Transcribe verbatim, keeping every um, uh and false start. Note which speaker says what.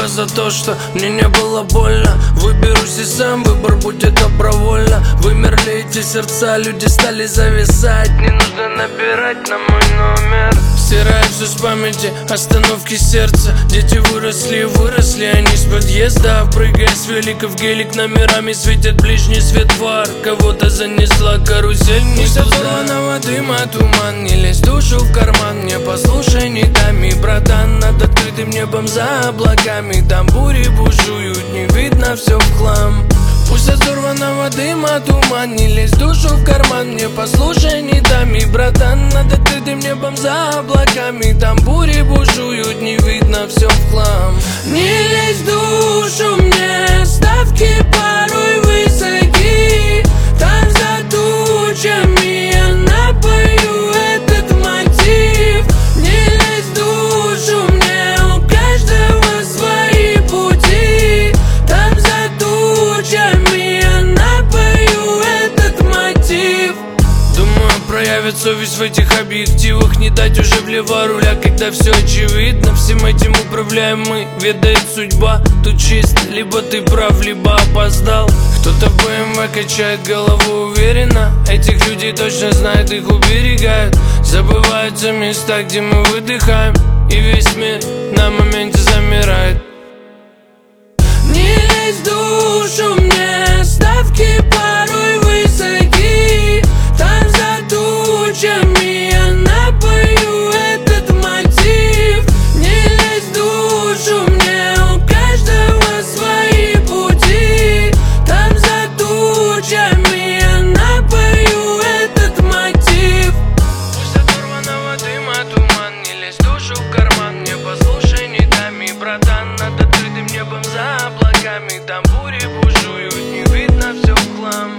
Speaker 1: за то, что мне не было больно. Выберусь и сам, выбор будет добровольно. Вымерли эти сердца, люди стали зависать. Не нужно набирать на мой номер. Стираю все с памяти, остановки сердца. Дети выросли, выросли они с подъезда. Прыгая с велика в гелик, номерами светит ближний свет фар. Кого-то занесла карусель, не сорванного дыма туман. Не лезь душу в карман, не послушай ни дами, братан. Над открытым небом за облаками, там бури бушуют, не видно все в хлам. Пусть от сорванного дыма туман, не лезь душу в карман, не послушай ни дами, братан. Над открытым небом за облаками, там бури бушуют, не видно все в хлам. Не лезь в душу мне, ставки порой высоки. Там за тучами я напою этот мотив. Не лезь в душу мне, у каждого свои пути. Там за тучами я напою этот мотив. Думаю, проявит совесть в этих объективах. Не дать уже влево руля, когда все очевидно. Всем этим управляем мы, ведает судьба. Тут чисто, либо ты прав, либо опоздал. Кто-то в бэ эм вэ качает голову уверенно. Этих людей точно знают, их уберегают. Забываются места, где мы выдыхаем, и весь мир на моменте замирает. Не лезь в душу мне, ставки порой высоки. Там за тучами я напою этот мотив. Не лезь в душу мне, у каждого свои пути. Там за тучами я напою этот мотив. Пусть от сорванного дыма туман, не лезь в душу в карман, не послушай ни дами, братан. Над открытым небом за облаками, там бури бушуют, не видно все в хлам.